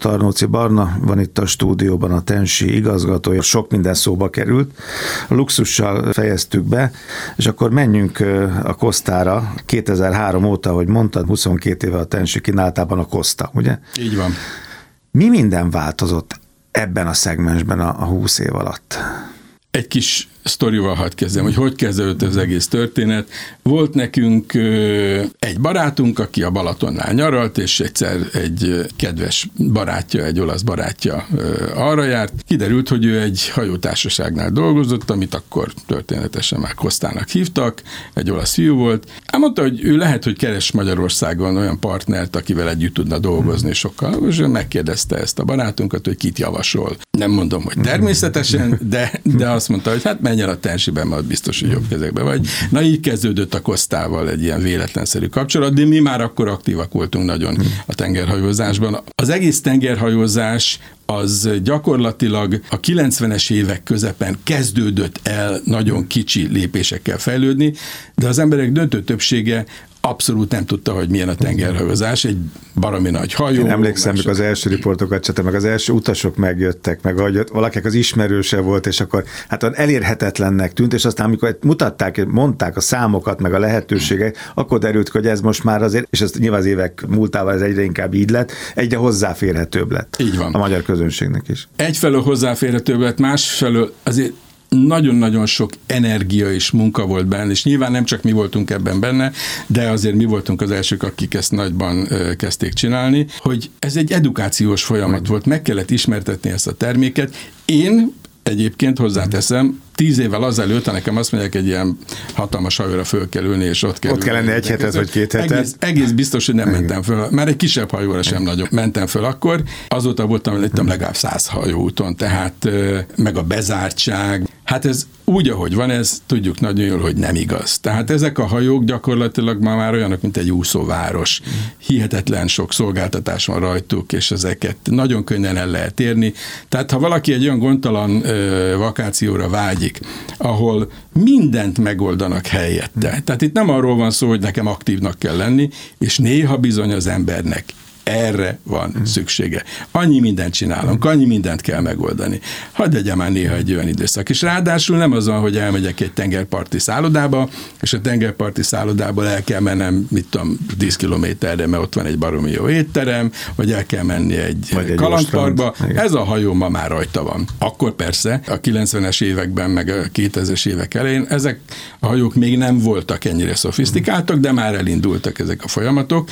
Tarnóci Barna van itt a stúdióban, a Tensi igazgatója, sok minden szóba került. A luxussal fejeztük be, és akkor menjünk a Costa-ra. 2003 óta, ahogy mondtad, 22 éve a Tensi kínálatában a Costa, ugye? Így van. Mi minden változott ebben a szegmensben a 20 év alatt? Egy kis sztorival hadd kezdjem, hogy kezdődött az egész történet. Volt nekünk egy barátunk, aki a Balatonnál nyaralt, és egyszer egy kedves barátja, egy olasz barátja arra járt. Kiderült, hogy ő egy hajótársaságnál dolgozott, amit akkor történetesen már Costa-nak hívtak, egy olasz fiú volt. Mondta, hogy ő lehet, hogy keres Magyarországon olyan partnert, akivel együtt tudna dolgozni sokkal. És megkérdezte ezt a barátunkat, hogy kit javasol. Nem mondom, hogy természetesen, de azt mondta, hogy hát menjen a Tensiben, majd biztos, hogy jobb kezekben vagy. Na, így kezdődött a Costával egy ilyen véletlenszerű kapcsolat, de mi már akkor aktívak voltunk nagyon a tengerhajózásban. Az egész tengerhajózás az gyakorlatilag a 90-es évek közepen kezdődött el nagyon kicsi lépésekkel fejlődni, de az emberek döntő többsége abszolút nem tudta, hogy milyen a tengerhajózás, egy baromi nagy hajó. Én emlékszem, amikor az első riportokat csináltam, meg az első utasok megjöttek, meg ahogy valakinek az ismerőse volt, és akkor hát elérhetetlennek tűnt, és aztán amikor mutatták, mondták a számokat, meg a lehetőségek, akkor derült, hogy ez most már azért, és ez nyilván az évek múltával ez egyre inkább így lett, egyre hozzáférhetőbb lett. Így van. A magyar közönségnek is. Egyfelől hozzáférhetőbb lett, másfelől azért nagyon-nagyon sok energia és munka volt benne, és nyilván nem csak mi voltunk ebben benne, de azért mi voltunk az elsők, akik ezt nagyban kezdték csinálni, hogy ez egy edukációs folyamat volt, meg kellett ismertetni ezt a terméket. Én egyébként hozzáteszem, 10 évvel azelőtt, ha nekem azt mondják, egy ilyen hatalmas hajóra föl kell ülni, és ott kell lenni egy hetet, vagy 2 hetet. Egész biztos, hogy nem mentem föl. Már egy kisebb hajóra sem nagyon mentem föl akkor. Azóta voltam legalább 100 hajóúton, tehát meg a bezártság. Hát ez úgy, ahogy van, ez tudjuk nagyon jól, hogy nem igaz. Tehát ezek a hajók gyakorlatilag már olyanok, mint egy úszóváros. Hihetetlen sok szolgáltatás van rajtuk, és ezeket nagyon könnyen el lehet érni. Tehát ha valaki egy olyan gondtalan vakációra vágyik, ahol mindent megoldanak helyette. Tehát itt nem arról van szó, hogy nekem aktívnak kell lenni, és néha bizony az embernek erre van szüksége. Annyi mindent csinálunk, annyi mindent kell megoldani. Hadd legyen már néha egy olyan időszak. És ráadásul nem az van, hogy elmegyek egy tengerparti szállodába, és a tengerparti szállodából el kell mennem, 10 kilométerre, mert ott van egy baromi jó étterem, vagy el kell menni egy kalandparkba. Ez a hajó ma már rajta van. Akkor persze, a 90-es években, meg a 2000-es évek elején ezek a hajók még nem voltak ennyire szofisztikáltak, de már elindultak ezek a folyamatok,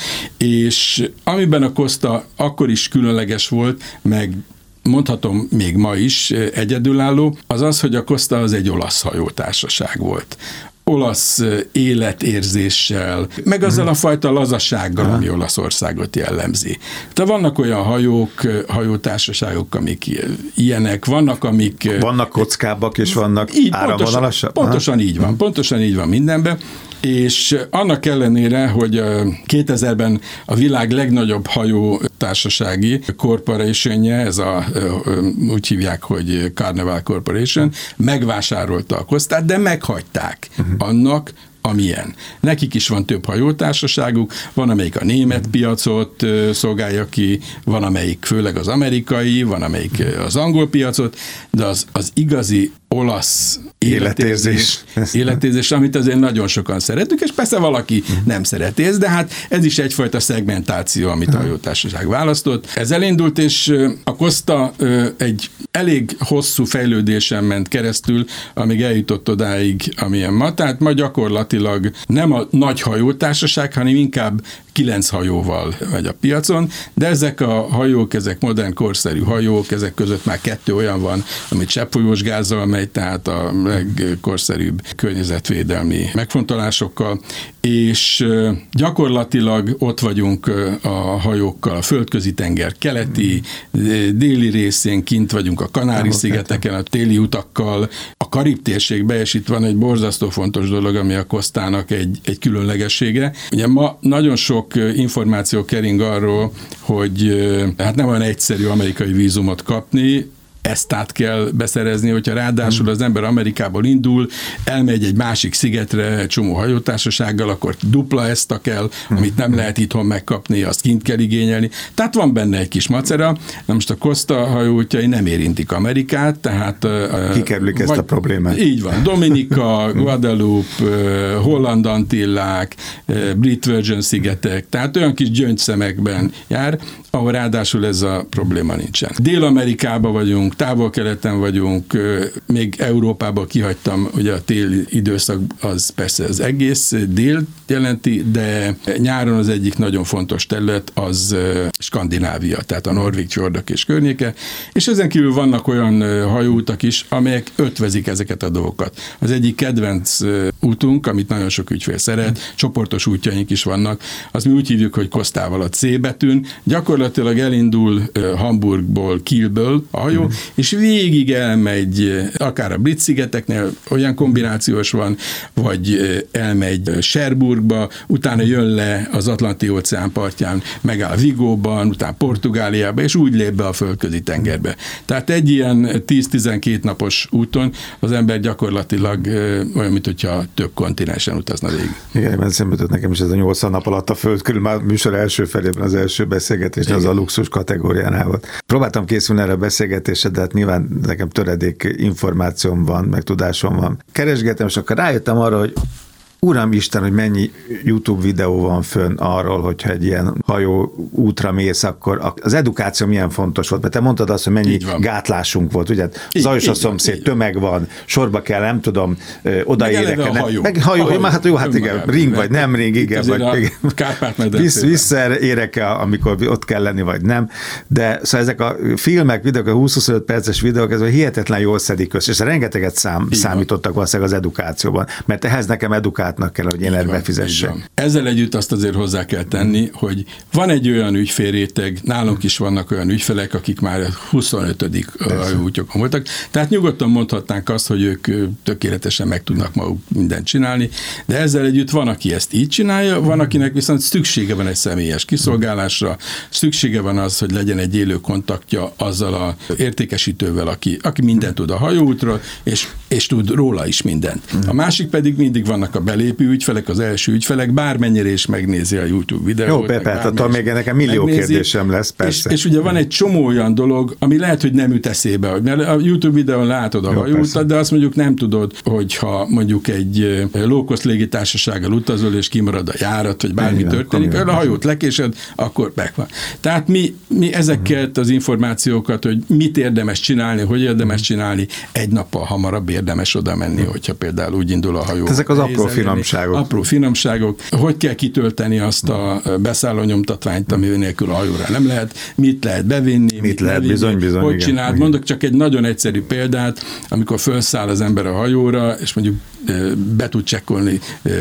és amiben a Costa akkor is különleges volt, meg mondhatom még ma is egyedülálló, az, hogy a Costa az egy olasz hajótársaság volt. Olasz életérzéssel, meg azzal a fajta lazasággal, ami Olaszországot jellemzi. Tehát vannak olyan hajótársaságok, amik ilyenek, vannak, amik... Vannak kockábbak, és vannak áramvonalasak? Pontosan így van mindenben. És annak ellenére, hogy 2000-ben a világ legnagyobb hajótársasági corporationje, ez úgy hívják, hogy Carnival Corporation, megvásárolta a Costát, de meghagyták annak, amilyen. Nekik is van több hajótársaságuk, van amelyik a német piacot szolgálja ki, van amelyik főleg az amerikai, van amelyik az angol piacot, de az igazi olasz életérzés, amit azért nagyon sokan szeretünk, és persze valaki nem szereti ezt, de hát ez is egyfajta szegmentáció, amit a hajótársaság választott. Ez elindult, és a Costa egy elég hosszú fejlődésen ment keresztül, amíg eljutott odáig, amilyen ma. Tehát ma gyakorlatilag nem a nagy hajótársaság, hanem inkább 9 hajóval megy a piacon, de ezek a hajók, ezek modern, korszerű hajók, ezek között már 2 olyan van, amit cseppfolyós gázzal megy, tehát a legkorszerűbb környezetvédelmi megfontolásokkal, és gyakorlatilag ott vagyunk a hajókkal a Földközi-tenger keleti, déli részén, kint vagyunk a Kanári-szigeteken, a téli utakkal, a Karib-térségben, és itt van egy borzasztó fontos dolog, ami a Costának egy különlegessége. Ugye ma nagyon sok információ kering arról, hogy hát nem olyan egyszerű amerikai vízumot kapni, esztát kell beszerezni, hogyha ráadásul az ember Amerikából indul, elmegy egy másik szigetre egy csomó hajótársasággal, akkor dupla eszta kell, amit nem lehet itthon megkapni, azt kint kell igényelni. Tehát van benne egy kis macera. Na most a Costa hajóútjai nem érintik Amerikát, tehát... Kikerülik ezt a problémát. Így van. Dominika, Guadeloupe, Holland Antillák, Brit Virgin szigetek, tehát olyan kis gyöngyszemekben jár, ahol ráadásul ez a probléma nincsen. Dél-Amerikában vagyunk, távol-keleten vagyunk, még Európában kihagytam, ugye a téli időszak az persze az egész dél jelenti, de nyáron az egyik nagyon fontos terület az Skandinávia, tehát a Norvég-fjordok és környéke, és ezen kívül vannak olyan hajóutak is, amelyek ötvezik ezeket a dolgokat. Az egyik kedvenc útunk, amit nagyon sok ügyfél szeret, csoportos útjaink is vannak, azt mi úgy hívjuk, hogy Costával a C betűn, gyakorlatilag elindul Hamburgból, Kielből a hajó, és végig elmegy akár a Brit-szigeteknél, olyan kombinációs van, vagy elmegy Cherbourgba, utána jön le az Atlanti-óceán partján, megáll Vigóban, utána Portugáliába, és úgy lép be a földközi tengerbe. Tehát egy ilyen 10-12 napos úton az ember gyakorlatilag olyan, mint hogyha több kontinensen utazna végig. Igen, mert szembe jutott nekem is ez a 80 nap alatt a föld körül, már műsor első felében az első beszélgetés, az a luxus kategóriánál volt. Próbáltam készülni erre a beszélgetésre, de hát nyilván nekem töredék információm van, meg tudásom van. Keresgetem, és akkor rájöttem arra, hogy Uramisten, hogy mennyi YouTube videó van fönn arról, hogyha egy ilyen hajó útra mész, akkor az edukáció milyen fontos volt, mert te mondtad azt, hogy mennyi gátlásunk volt, ugye? Zajos a szomszéd, tömeg van, sorba kell, nem tudom, odaérek. Meg hajó, hát jó, hát igen, ring vagy nem ring, igen, vagy visszaérek-e, amikor ott kell lenni, vagy nem, de szóval ezek a filmek, videók, a 20-25 perces videók, ez hihetetlen jól szedik össze, és rengeteget számítottak valószínűleg az edukációban, mert ehhez nekem edukáció kell, hogy én erre befizessem. Ezzel együtt azt azért hozzá kell tenni, hogy van egy olyan ügyfélréteg, nálunk is vannak olyan ügyfelek, akik már 25. útjukon voltak, tehát nyugodtan mondhatnánk azt, hogy ők tökéletesen meg tudnak maguk mindent csinálni, de ezzel együtt van, aki ezt így csinálja, van, akinek viszont szüksége van egy személyes kiszolgálásra, szüksége van az, hogy legyen egy élő kontaktja azzal az értékesítővel, aki mindent tud a hajóútról, és tud róla is mindent. A másik pedig mindig vannak a belépő ügyfelek, az első ügyfelek, bármennyire is megnézi a YouTube videót. Jó, persze, még nekem millió kérdésem lesz, persze. És ugye van egy csomó olyan dolog, ami lehet, hogy nem üt eszébe, mert a YouTube videón látod a hajóutat, de azt mondjuk nem tudod, hogyha mondjuk egy low-cost légitársasággal utazol, és kimarad a járat, vagy bármi történik, a hajót lekésed, akkor meg van. Tehát mi ezeket az információkat, hogy mit érdemes csinálni, hogy érdemes csinálni, egy nappal hamarabb érdemes oda menni, hogyha például úgy indul a hajó. Ezek az apró finomságok. Apró finomságok. Hogy kell kitölteni azt a beszállónyomtatványt, ami nélkül a hajóra nem lehet, mit lehet bevinni, mit lehet bizony, hogy csináld. Mondok csak egy nagyon egyszerű példát, amikor felszáll az ember a hajóra, és mondjuk be tud csekkolni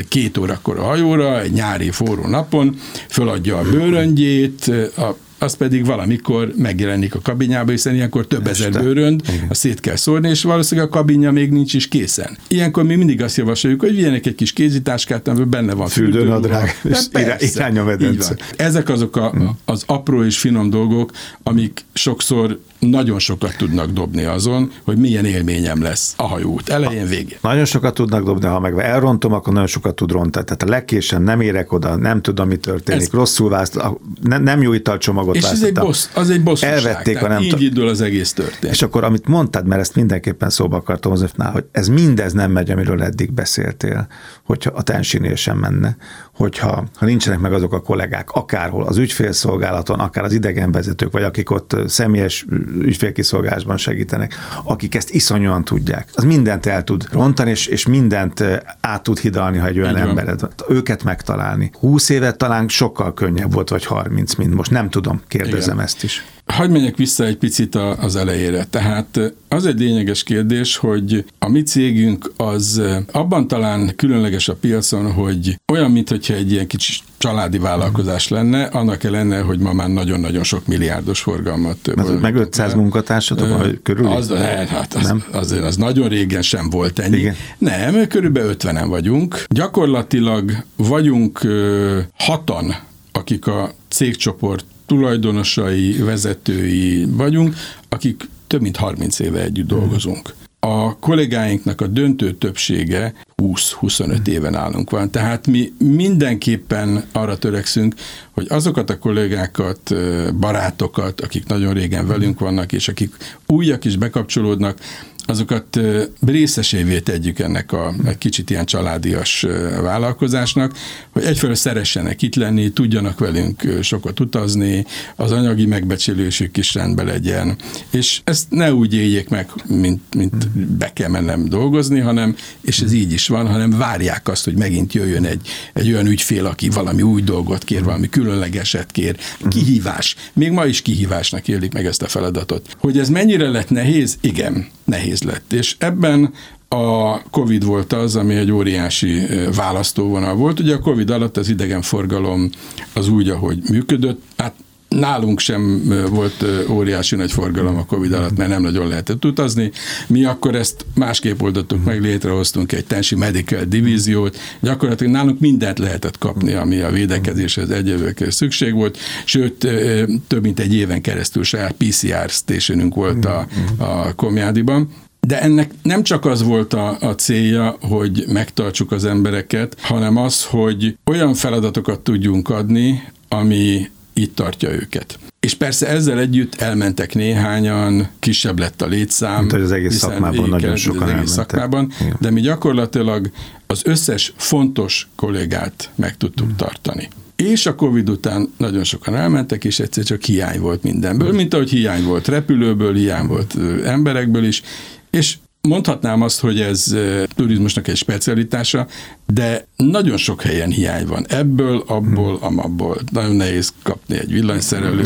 2 órakor a hajóra, egy nyári forró napon, föladja a bőröngyét, az pedig valamikor megjelenik a kabinjába, hiszen ilyenkor több ezer bőrönd, azt szét kell szórni, és valószínűleg a kabinja még nincs is készen. Ilyenkor mi mindig azt javasoljuk, hogy vigyenek egy kis kézitáskát, amiben benne van fürdőnadrág, és irány a medence. Ezek azok az apró és finom dolgok, amik sokszor nagyon sokat tudnak dobni azon, hogy milyen élményem lesz a hajóút elején, végén. Nagyon sokat tudnak dobni, ha meg elrontom, akkor nagyon sokat tud rontani. Tehát a legkésőbb nem érek oda, nem tudom, mi történik, rosszul nem jó italcsomagot választottam. És az egy bosszúság. Elvették, nem így indul az egész történet. És akkor, amit mondtad, mert ezt mindenképpen szóba akartam hozni, hogy ez mindez nem megy, amiről eddig beszéltél, hogyha a tensinél sem menne, hogyha nincsenek meg azok a kollégák, akárhol az ügyfélszolgálaton, akár az idegenvezetők, vagy akik ott személyes ügyfélkiszolgálásban segítenek, akik ezt iszonyúan tudják. Az mindent el tud rontani, és mindent át tud hidalni, ha egy olyan embered van. Őket megtalálni. 20 évet talán sokkal könnyebb volt, vagy 30, mint most. Nem tudom, kérdezem ezt is. Hadd menjek vissza egy picit az elejére. Tehát az egy lényeges kérdés, hogy a mi cégünk az abban talán különleges a piacon, hogy olyan, mintha egy ilyen kicsi családi vállalkozás lenne, annak ellenére, hogy ma már nagyon-nagyon sok milliárdos forgalmat. Meg 500 munkatársatok vagy körül? Az nagyon régen sem volt ennyi. Igen. Nem, körülbelül 50-en vagyunk. Gyakorlatilag vagyunk 6-an, akik a cégcsoport tulajdonosai, vezetői vagyunk, akik több mint 30 éve együtt dolgozunk. A kollégáinknak a döntő többsége 20-25 éven állunk van. Tehát mi mindenképpen arra törekszünk, hogy azokat a kollégákat, barátokat, akik nagyon régen velünk vannak, és akik újak is bekapcsolódnak, azokat részesévé tegyük ennek a kicsit ilyen családias vállalkozásnak, hogy egyfelől szeressenek itt lenni, tudjanak velünk sokat utazni, az anyagi megbecsülésük is rendben legyen, és ezt ne úgy éljék meg, mint be kell mennem dolgozni, hanem, és ez így is van, hanem várják azt, hogy megint jöjjön egy olyan ügyfél, aki valami új dolgot kér, valami különlegeset kér, kihívás. Még ma is kihívásnak élik meg ezt a feladatot. Hogy ez mennyire lett nehéz? Igen, nehéz lett. És ebben a Covid volt az, ami egy óriási választóvonal volt. Ugye a Covid alatt az idegenforgalom az úgy, ahogy működött, hát nálunk sem volt óriási nagy forgalom a Covid alatt, mert nem nagyon lehetett utazni. Mi akkor ezt másképp oldottuk meg, létrehoztunk egy Tensi Medical divíziót, gyakorlatilag nálunk mindent lehetett kapni, ami a védekezéshez egyébként szükség volt, sőt, több mint egy éven keresztül saját PCR stationünk volt a Komjádiban. De ennek nem csak az volt a célja, hogy megtartsuk az embereket, hanem az, hogy olyan feladatokat tudjunk adni, ami itt tartja őket. És persze ezzel együtt elmentek néhányan, kisebb lett a létszám. Mint hogy az egész szakmában nagyon sokan elmentek. De mi gyakorlatilag az összes fontos kollégát meg tudtuk tartani. És a Covid után nagyon sokan elmentek, és egyszer csak hiány volt mindenből, mint ahogy hiány volt repülőből, hiány volt emberekből is, és mondhatnám azt, hogy ez turizmusnak egy specialitása, de nagyon sok helyen hiány van. Ebből, abból, amabból. Nagyon nehéz kapni egy villanyszerelőt,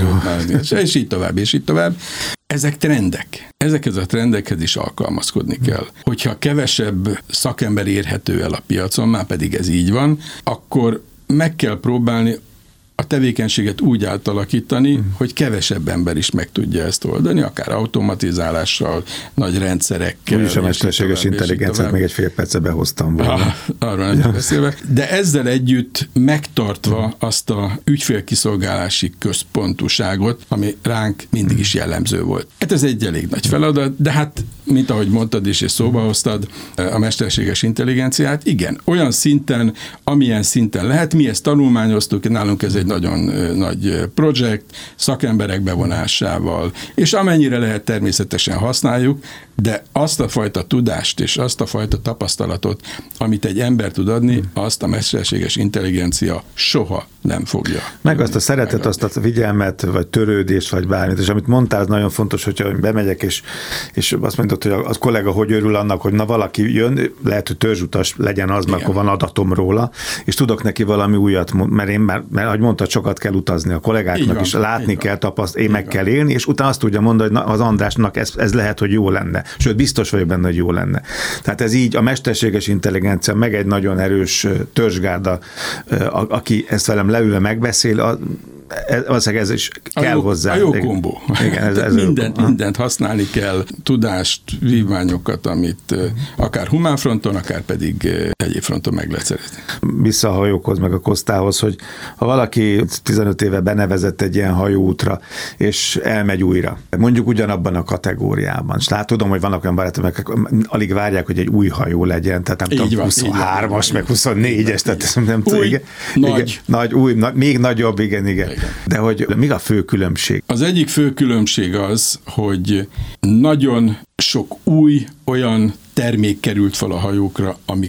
és így tovább, és így tovább. Ezek trendek. Ezekhez a trendekhez is alkalmazkodni kell. Hogyha kevesebb szakember érhető el a piacon, már pedig ez így van, akkor meg kell próbálni a tevékenységet úgy átalakítani, hogy kevesebb ember is meg tudja ezt oldani, akár automatizálással, nagy rendszerekkel. Úgyis a mesterséges intelligenciát még egy fél perce behoztam volna. Arról nem beszélve. De ezzel együtt megtartva azt a ügyfélkiszolgálási központúságot, ami ránk mindig is jellemző volt. Hát ez egy elég nagy feladat, de hát, mint ahogy mondtad is, és szóba hoztad a mesterséges intelligenciát, igen, olyan szinten, amilyen szinten lehet, mi ezt tanulmányoztuk, nálunk ez egy nagyon nagy projekt, szakemberek bevonásával, és amennyire lehet természetesen használjuk, de azt a fajta tudást és azt a fajta tapasztalatot, amit egy ember tud adni, azt a mesterséges intelligencia soha nem fogja. Meg azt a szeretet, azt a figyelmet, vagy törődést, vagy bármit, és amit mondtál, az nagyon fontos, hogyha bemegyek, és azt mondod, hogy a kollega hogy örül annak, hogy na valaki jön, lehet, hogy törzsutas legyen az, mert akkor van adatom róla, és tudok neki valami újat, mert én mert ahogy mondtad, sokat kell utazni a kollégáknak is, látni kell, tapasztalni, meg kell élni, és utána azt tudja mondani, hogy az Andrásnak ez lehet, hogy jó lenne. Sőt, biztos vagyok benne, hogy jó lenne. Tehát ez így a mesterséges intelligencia, meg egy nagyon erős törzsgárda, aki ezt velem leülve megbeszél, ez is kell hozzá. A jó kombó. Igen, ez mindent használni kell, tudást, vívmányokat, amit akár humán fronton, akár pedig egyéb fronton meg lehet szerezni. Vissza a hajókhoz, meg a Costahoz, hogy ha valaki 15 éve benevezett egy ilyen hajóútra, és elmegy újra, mondjuk ugyanabban a kategóriában, és tudom, hogy vannak olyan barátok, akik alig várják, hogy egy új hajó legyen, tehát nem tudom, 23-as, meg 24-es, tehát nem tudom, új, nagy, új, még nagyobb, igen. De hogy mi a fő különbség? Az egyik fő különbség az, hogy nagyon sok új olyan termék került fel a hajókra, amik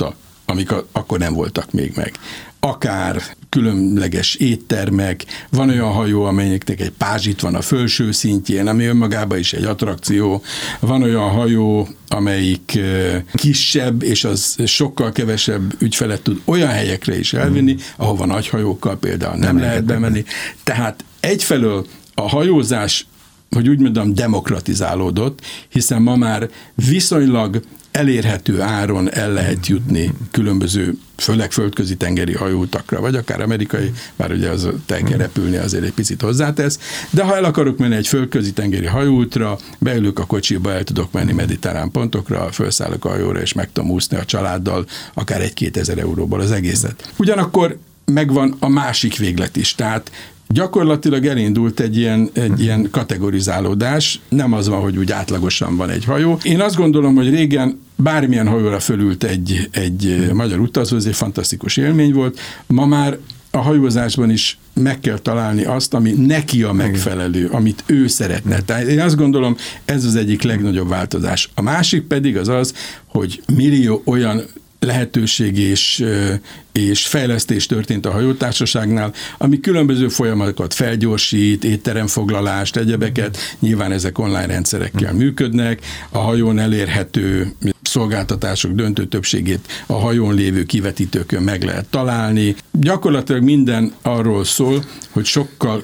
akkor nem voltak még meg. Akár különleges éttermek, van olyan hajó, amelyiknek egy pázsit van a felső szintjén, ami önmagában is egy attrakció, van olyan hajó, amelyik kisebb, és az sokkal kevesebb ügyfelet tud olyan helyekre is elvinni, ahova nagy hajókkal például nem lehet bemenni. Tehát egyfelől a hajózás, hogy úgy mondom, demokratizálódott, hiszen ma már viszonylag elérhető áron el lehet jutni különböző, főleg földközi tengeri hajóutakra, vagy akár amerikai, bár ugye az el kell repülni, azért egy picit hozzátesz, de ha el akarok menni egy földközi tengeri hajóútra, beülök a kocsiba, el tudok menni mediterrán pontokra, felszállok a hajóra, és meg tudom úszni a családdal, akár 1-2 ezer euróból az egészet. Ugyanakkor megvan a másik véglet is, tehát gyakorlatilag elindult egy ilyen kategorizálódás, nem az van, hogy úgy átlagosan van egy hajó. Én azt gondolom, hogy régen bármilyen hajóra fölült egy magyar utazó, ez egy fantasztikus élmény volt. Ma már a hajózásban is meg kell találni azt, ami neki a megfelelő, amit ő szeretne. Tehát én azt gondolom, ez az egyik legnagyobb változás. A másik pedig az, hogy millió olyan lehetőség és fejlesztés történt a hajótársaságnál, ami különböző folyamatokat felgyorsít, étteremfoglalást, egyebeket, nyilván ezek online rendszerekkel működnek, a hajón elérhető szolgáltatások döntő többségét a hajón lévő kivetítőkön meg lehet találni. Gyakorlatilag minden arról szól, hogy sokkal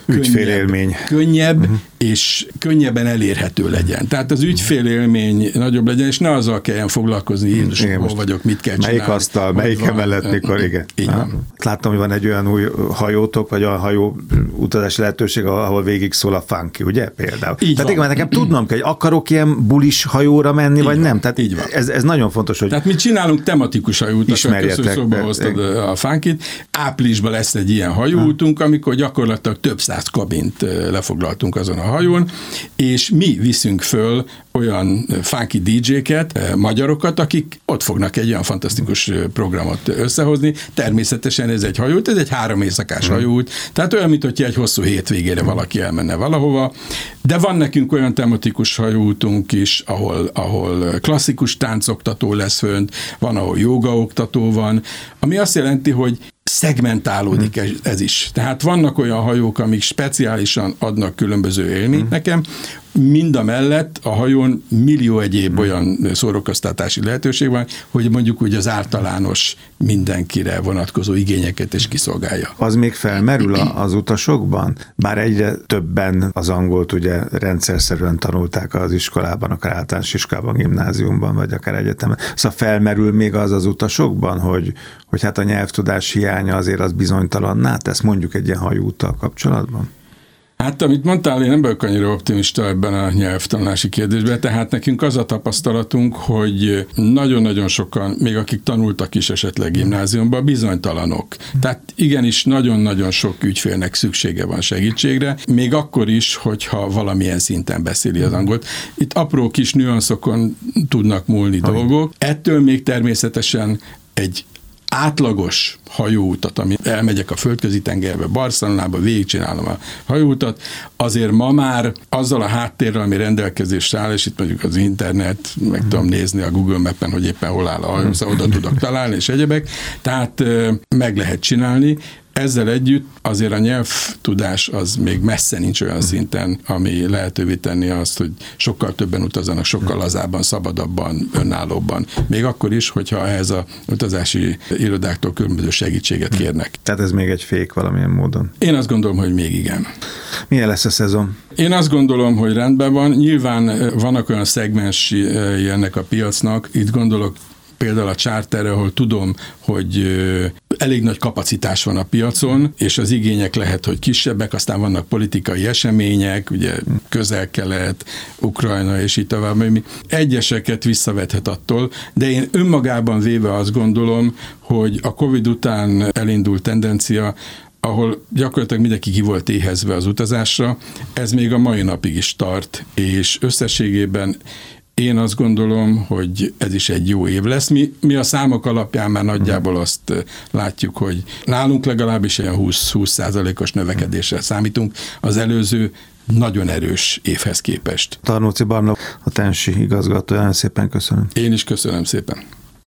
könnyebb és könnyebben elérhető legyen. Tehát az ügyfélélmény nagyobb legyen, és ne azzal kelljen foglalkozni, Jézus, hol vagyok, mit kell csinálni. Melyik asztal, melyik emelet, mikor, igen. Láttam, hogy van egy olyan új hajótok, vagy olyan hajó utazási lehetőség, ahol végig szól a funky, ugye például? Tehát igen, nekem tudnom kell, hogy akarok ilyen bulis hajóra menni, így vagy van. Nem? Tehát így van. Ez nagyon fontos, hogy tehát mi csinálunk tematikus hajóutakat, köszönöm, szóba hoztad a funkit. Áprilisban lesz egy ilyen hajóútunk, amikor gyakorlatilag több száz kabint lefoglaltunk azon a hajón, és mi viszünk föl olyan funky DJ-ket, magyarokat, akik ott fognak egy olyan fantasztikus programot összehozni. Természetesen ez egy hajóút, ez egy 3 éjszakás hajóút, tehát olyan, mint hogy egy hosszú hétvégére valaki elmenne valahova, de van nekünk olyan tematikus hajóútunk is, ahol klasszikus táncoktató lesz fönt, van, ahol jógaoktató van, ami azt jelenti, hogy szegmentálódik ez is. Tehát vannak olyan hajók, amik speciálisan adnak különböző élményt nekem, mindamellett a hajón millió egyéb olyan szórakoztatási lehetőség van, hogy mondjuk úgy az általános mindenkire vonatkozó igényeket is kiszolgálja. Az még felmerül az utasokban? Bár egyre többen az angolt ugye rendszerszerűen tanulták az iskolában, akár általános iskolában, gimnáziumban, vagy akár egyetemen. Szóval felmerül még az utasokban, hogy hát a nyelvtudás hiánya azért az bizonytalanná tesz, mondjuk egy ilyen hajóúttal kapcsolatban? Hát, amit mondtál, én nem vagyok annyira optimista ebben a nyelvtanulási kérdésben, tehát nekünk az a tapasztalatunk, hogy nagyon-nagyon sokan, még akik tanultak is esetleg gimnáziumban, bizonytalanok. Tehát igenis nagyon-nagyon sok ügyfélnek szüksége van segítségre, még akkor is, hogyha valamilyen szinten beszéli az angolt. Itt apró kis nüanszokon tudnak múlni dolgok. Ettől még természetesen egy átlagos hajóutat, ami elmegyek a földközi tengerbe, Barcelonába, végigcsinálom a hajóutat, azért ma már azzal a háttérrel, ami rendelkezésre áll, és itt mondjuk az internet, meg tudom nézni a Google Mappen, hogy éppen hol áll a hajó, szóval oda tudok találni, és egyebek, tehát meg lehet csinálni. Ezzel együtt azért a nyelvtudás az még messze nincs olyan szinten, ami lehetővé tenni azt, hogy sokkal többen utazzanak, sokkal lazábban, szabadabban, önállóbban. Még akkor is, hogyha ehhez a utazási irodáktól különböző segítséget kérnek. Tehát ez még egy fék valamilyen módon? Én azt gondolom, hogy még igen. Milyen lesz a szezon? Én azt gondolom, hogy rendben van. Nyilván vannak olyan szegmensei ennek a piacnak, itt gondolok például a charterre, ahol tudom, hogy elég nagy kapacitás van a piacon, és az igények lehet, hogy kisebbek, aztán vannak politikai események, ugye Közel-Kelet, Ukrajna, és így tovább. Egyeseket visszavethet attól, de én önmagában véve azt gondolom, hogy a Covid után elindult tendencia, ahol gyakorlatilag mindenki ki volt éhezve az utazásra, ez még a mai napig is tart, és összességében én azt gondolom, hogy ez is egy jó év lesz. Mi a számok alapján már nagyjából azt látjuk, hogy nálunk legalábbis olyan 20%-os növekedéssel számítunk az előző nagyon erős évhez képest. Tarnóci Barna, a Tensi igazgatója, nagyon szépen köszönöm. Én is köszönöm szépen.